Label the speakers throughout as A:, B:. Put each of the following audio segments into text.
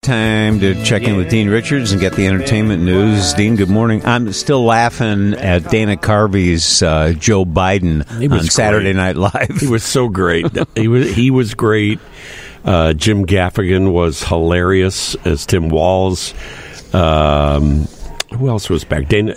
A: time to check in with Dean Richards and get the entertainment news. Dean, good morning. I'm still laughing at Dana Carvey's Joe Biden on Saturday Night Live.
B: He was so great. He was great. Jim Gaffigan was hilarious as Tim Walz. Who else was back? Dana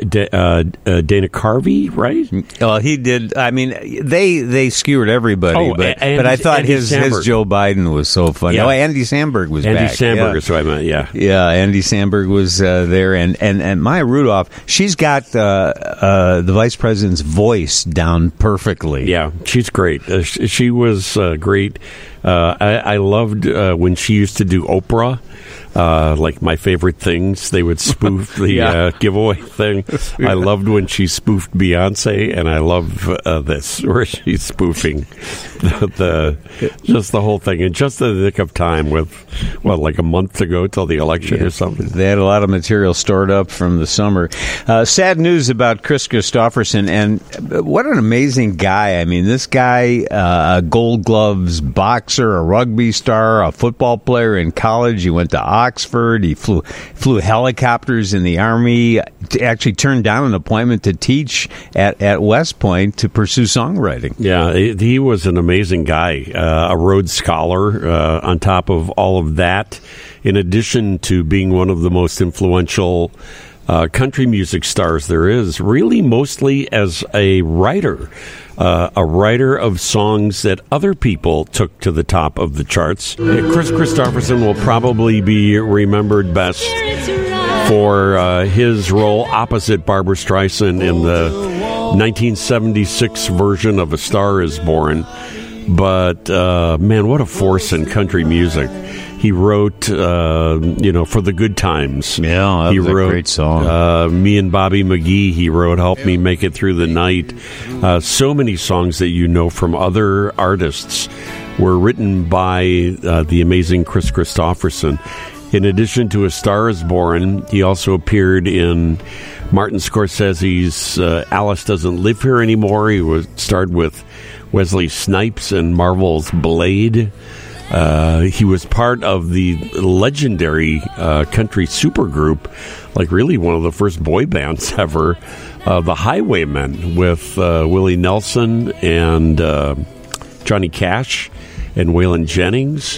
B: Carvey, right?
A: He did. I mean, they skewered everybody, but I thought his Joe Biden was so funny.
B: Yeah.
A: Oh, Andy Samberg was back.
B: Andy Samberg is what I meant, yeah.
A: Yeah, Andy Samberg was there, and Maya Rudolph, she's got the vice president's voice down perfectly.
B: Yeah, she's great. She was great. I loved when she used to do Oprah. Like My Favorite Things, they would spoof the giveaway thing. I loved when she spoofed Beyonce, and I love this, where she's spoofing just the whole thing in just the nick of time with, like a month to go till the election or something. They
A: had a lot of material stored up from the summer. Sad news about Chris Christopherson, and what an amazing guy. I mean, this guy, a Gold Gloves boxer, a rugby star, a football player in college. He went to Oxford. He flew helicopters in the Army. Actually turned down an appointment to teach at West Point to pursue songwriting.
B: Yeah, he was an amazing guy, a Rhodes Scholar on top of all of that, in addition to being one of the most influential country music stars there is, really mostly as a writer of songs that other people took to the top of the charts. Chris Christopherson will probably be remembered best for his role opposite Barbra Streisand in the 1976 version of A Star Is Born. But, man, what a force in country music. He wrote, For the Good Times.
A: Yeah, that was a great song.
B: Me and Bobby McGee, he wrote Help Me Make It Through the Night. So many songs that you know from other artists were written by the amazing Chris Christopherson. In addition to A Star Is Born, he also appeared in Martin Scorsese's Alice Doesn't Live Here Anymore. He starred with Wesley Snipes in Marvel's Blade. He was part of the legendary country supergroup, like really one of the first boy bands ever, the Highwaymen, with Willie Nelson and Johnny Cash and Waylon Jennings.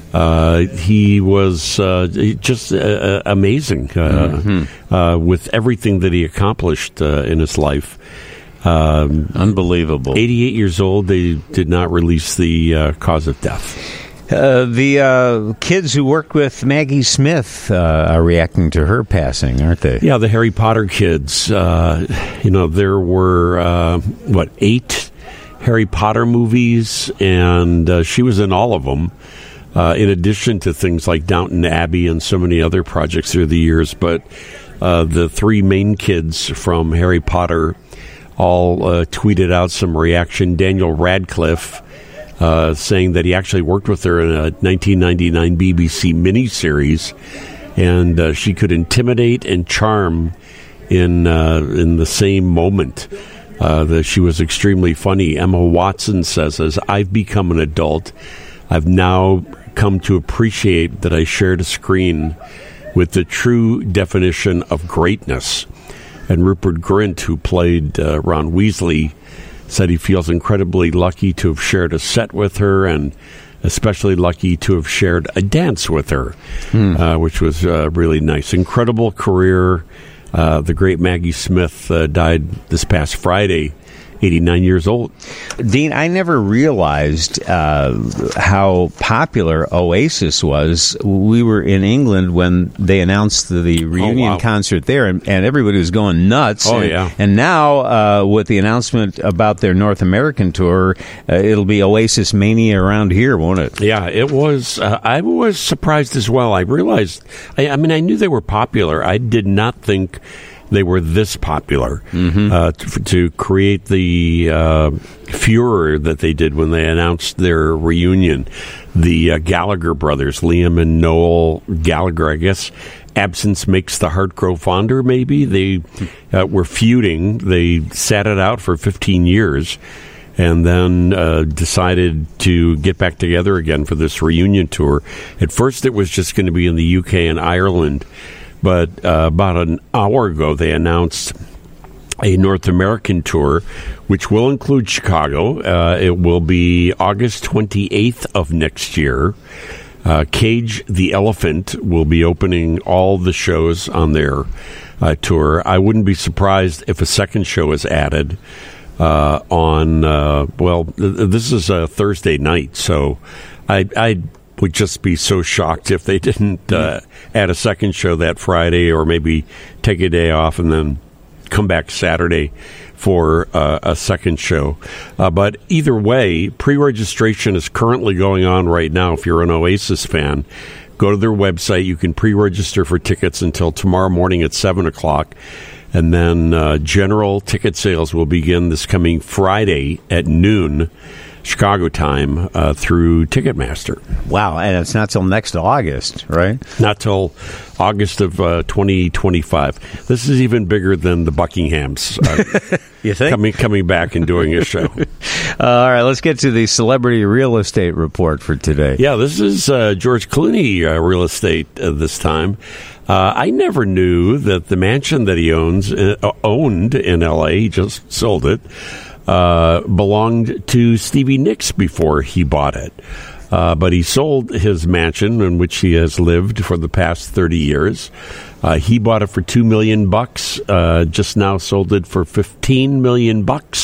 B: He was just amazing with everything that he accomplished in his life.
A: Unbelievable.
B: 88 years old. They did not release the cause of death.
A: The kids who worked with Maggie Smith are reacting to her passing, aren't they?
B: Yeah, the Harry Potter kids. There were, 8 Harry Potter movies, and she was in all of them, in addition to things like Downton Abbey and so many other projects through the years. But the 3 main kids from Harry Potter all tweeted out some reaction. Daniel Radcliffe, saying that he actually worked with her in a 1999 BBC miniseries, and she could intimidate and charm in the same moment. That she was extremely funny. Emma Watson says, as I've become an adult, I've now come to appreciate that I shared a screen with the true definition of greatness. And Rupert Grint, who played Ron Weasley, said he feels incredibly lucky to have shared a set with her, and especially lucky to have shared a dance with her, which was really nice. Incredible career. The great Maggie Smith died this past Friday, 89 years old.
A: Dean, I never realized how popular Oasis was. We were in England when they announced the reunion concert there, and everybody was going nuts. And now, with the announcement about their North American tour, it'll be Oasis mania around here, won't it?
B: Yeah, it was. I was surprised as well. I realized, I knew they were popular. I did not think they were this popular to create the furor that they did when they announced their reunion. The Gallagher brothers, Liam and Noel Gallagher, I guess, absence makes the heart grow fonder, maybe. They were feuding. They sat it out for 15 years. and then decided to get back together again for this reunion tour. At first, it was just going to be in the UK and Ireland, but about an hour ago, they announced a North American tour, which will include Chicago. It will be August 28th of next year. Cage the Elephant will be opening all the shows on their tour. I wouldn't be surprised if a second show is added this is a Thursday night, so I would just be so shocked if they didn't add a second show that Friday, or maybe take a day off and then come back Saturday for a second show. But either way, pre-registration is currently going on right now. If you're an Oasis fan, go to their website. You can pre-register for tickets until tomorrow morning at 7 o'clock. And then general ticket sales will begin this coming Friday at noon, Chicago time, through Ticketmaster.
A: Wow, and it's not till next August, right?
B: Not till August of 2025. This is even bigger than the Buckinghams.
A: You think?
B: Coming back and doing a show.
A: All right, let's get to the celebrity real estate report for today.
B: Yeah, this is George Clooney real estate this time. I never knew that the mansion that he owned in L.A., he just sold it, belonged to Stevie Nicks before he bought it. But he sold his mansion in which he has lived for the past 30 years. He bought it for $2 million, just now sold it for $15 million.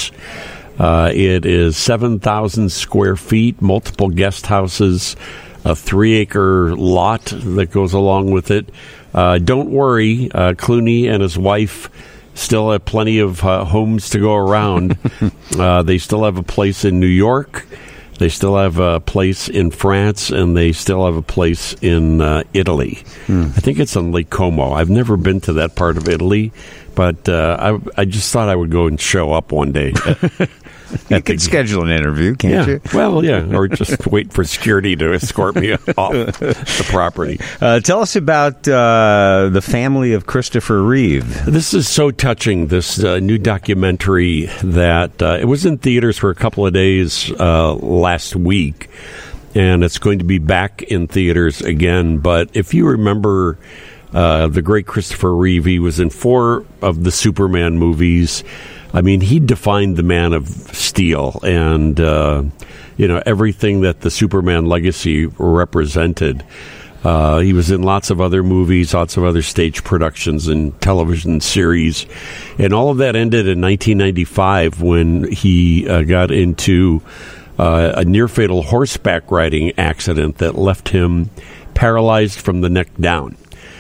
B: It is 7,000 square feet, multiple guest houses, a 3-acre lot that goes along with it. Don't worry, Clooney and his wife still have plenty of homes to go around. They still have a place in New York. They still have a place in France, and they still have a place in Italy. I think it's on Lake Como. I've never been to that part of Italy, but I just thought I would go and show up one day.
A: You could schedule an interview, can't you?
B: Well, yeah, or just wait for security to escort me off the property.
A: Tell us about the family of Christopher Reeve.
B: This is so touching, this new documentary that it was in theaters for a couple of days last week, and it's going to be back in theaters again. But if you remember the great Christopher Reeve, he was in 4 of the Superman movies. I mean, he defined the Man of Steel and, everything that the Superman legacy represented. He was in lots of other movies, lots of other stage productions and television series. And all of that ended in 1995 when he got into a near-fatal horseback riding accident that left him paralyzed from the neck down.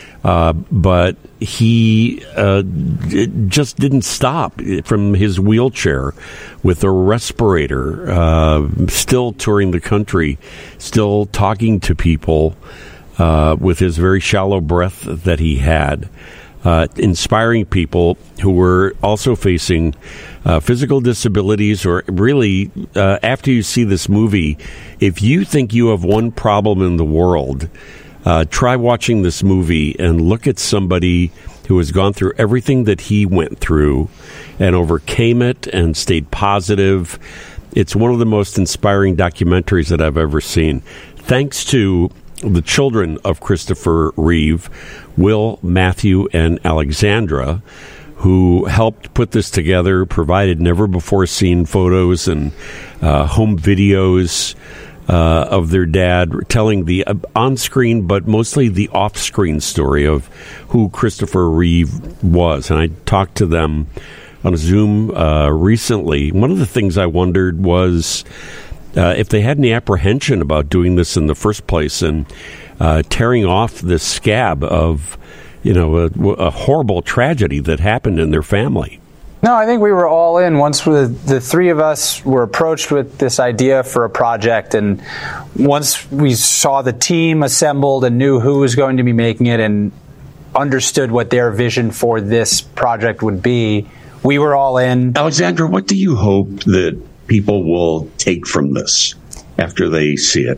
B: But he just didn't stop from his wheelchair with a respirator, still touring the country, still talking to people with his very shallow breath that he had, inspiring people who were also facing physical disabilities, or really, after you see this movie, if you think you have one problem in the world, try watching this movie and look at somebody who has gone through everything that he went through and overcame it and stayed positive. It's one of the most inspiring documentaries that I've ever seen. Thanks to the children of Christopher Reeve, Will, Matthew, and Alexandra, who helped put this together, provided never-before-seen photos and home videos of their dad, telling the on-screen but mostly the off-screen story of who Christopher Reeve was. And I talked to them on Zoom recently. One of the things I wondered was if they had any apprehension about doing this in the first place and tearing off this scab of, a horrible tragedy that happened in their family.
C: No, I think we were all in once the 3 of us were approached with this idea for a project, and once we saw the team assembled and knew who was going to be making it and understood what their vision for this project would be, we were all in.
D: Alexandra, what do you hope that people will take from this after they see it?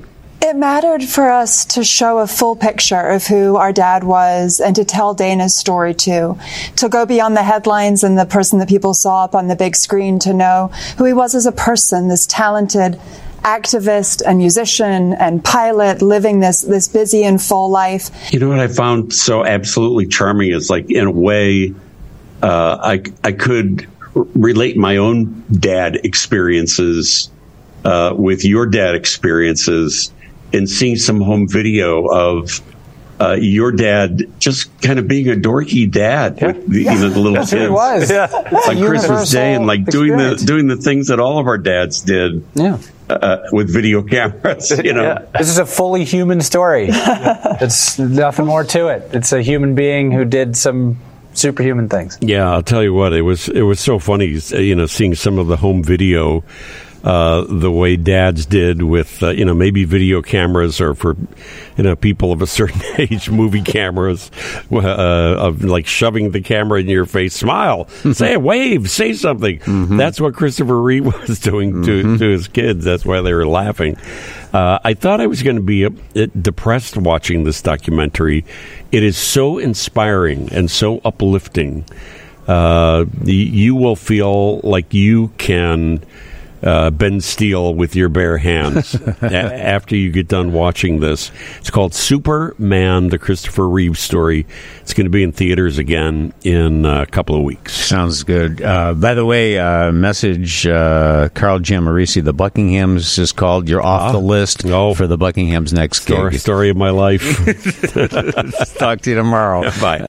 D: It mattered for us to show a full picture of who our dad was and to tell Dana's story too. To go beyond the headlines and the person that people saw up on the big screen, to know who he was as a person, this talented activist and musician and pilot living this busy and full life.
E: You know what I found so absolutely charming is, like, in a way, I could relate my own dad experiences with your dad experiences, and seeing some home video of your dad just kind of being a dorky dad with the, the little kids.
C: It was. Yeah.
E: On Christmas Day, and like doing the things that all of our dads did.
C: Yeah.
E: With video cameras, you know.
C: Yeah. This is a fully human story. It's nothing more to it. It's a human being who did some superhuman things.
B: Yeah, I'll tell you what, it was so funny, seeing some of the home video, the way dads did with, maybe video cameras, or for, people of a certain age, movie cameras, of like shoving the camera in your face, smile, say a wave, say something. Mm-hmm. That's what Christopher Reeve was doing to his kids. That's why they were laughing. I thought I was going to be depressed watching this documentary. It is so inspiring and so uplifting. You will feel like you can bend steel with your bare hands after you get done watching this. It's called Superman, the Christopher Reeve story. It's going to be in theaters again in a couple of weeks.
A: Sounds good. By the way, message Carl Giammarisi, the Buckinghams is called. You're off the list for the Buckinghams next gig.
B: Story of my life.
A: Talk to you tomorrow.
B: Bye.